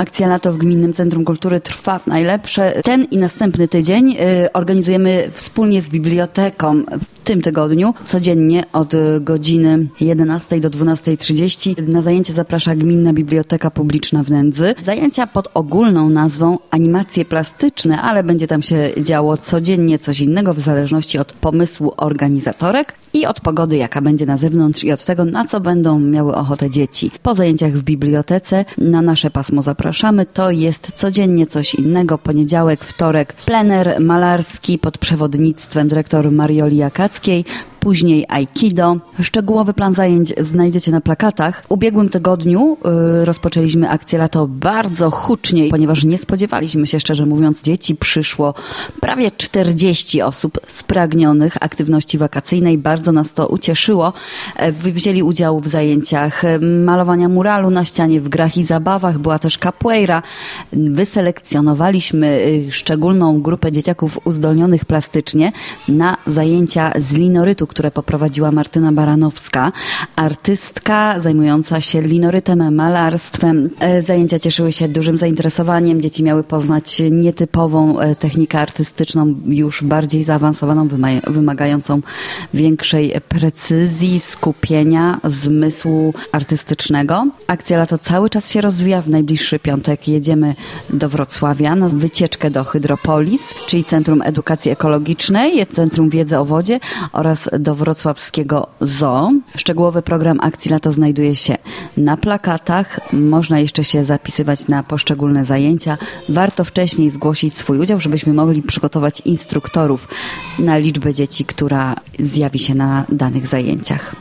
Akcja Lato w Gminnym Centrum Kultury trwa w najlepsze. Ten i następny tydzień organizujemy wspólnie z biblioteką w tym tygodniu, codziennie od godziny 11 do 12:30. Na zajęcie zaprasza Gminna Biblioteka Publiczna w Nędzy. Zajęcia pod ogólną nazwą animacje plastyczne, ale będzie tam się działo codziennie coś innego w zależności od pomysłu organizatorek i od pogody, jaka będzie na zewnątrz i od tego, na co będą miały ochotę dzieci. Po zajęciach w bibliotece na nasze pasmo zapraszamy. To jest codziennie coś innego. Poniedziałek, wtorek, plener malarski pod przewodnictwem dyrektor Marioli Jakackiej. Później aikido. Szczegółowy plan zajęć znajdziecie na plakatach. W ubiegłym tygodniu rozpoczęliśmy akcję Lato bardzo hucznie, ponieważ nie spodziewaliśmy się, szczerze mówiąc, dzieci. Przyszło prawie 40 osób spragnionych aktywności wakacyjnej. Bardzo nas to ucieszyło. Wzięli udział w zajęciach malowania muralu na ścianie, w grach i zabawach. Była też capoeira. Wyselekcjonowaliśmy szczególną grupę dzieciaków uzdolnionych plastycznie na zajęcia z linorytu, które poprowadziła Martyna Baranowska, artystka zajmująca się linorytem, malarstwem. Zajęcia cieszyły się dużym zainteresowaniem. Dzieci miały poznać nietypową technikę artystyczną, już bardziej zaawansowaną, wymagającą większej precyzji, skupienia, zmysłu artystycznego. Akcja Lato cały czas się rozwija. W najbliższy piątek jedziemy do Wrocławia na wycieczkę do Hydropolis, czyli Centrum Edukacji Ekologicznej, Centrum Wiedzy o Wodzie oraz do wrocławskiego zoo. Szczegółowy program akcji Lato znajduje się na plakatach. Można jeszcze się zapisywać na poszczególne zajęcia. Warto wcześniej zgłosić swój udział, żebyśmy mogli przygotować instruktorów na liczbę dzieci, która zjawi się na danych zajęciach.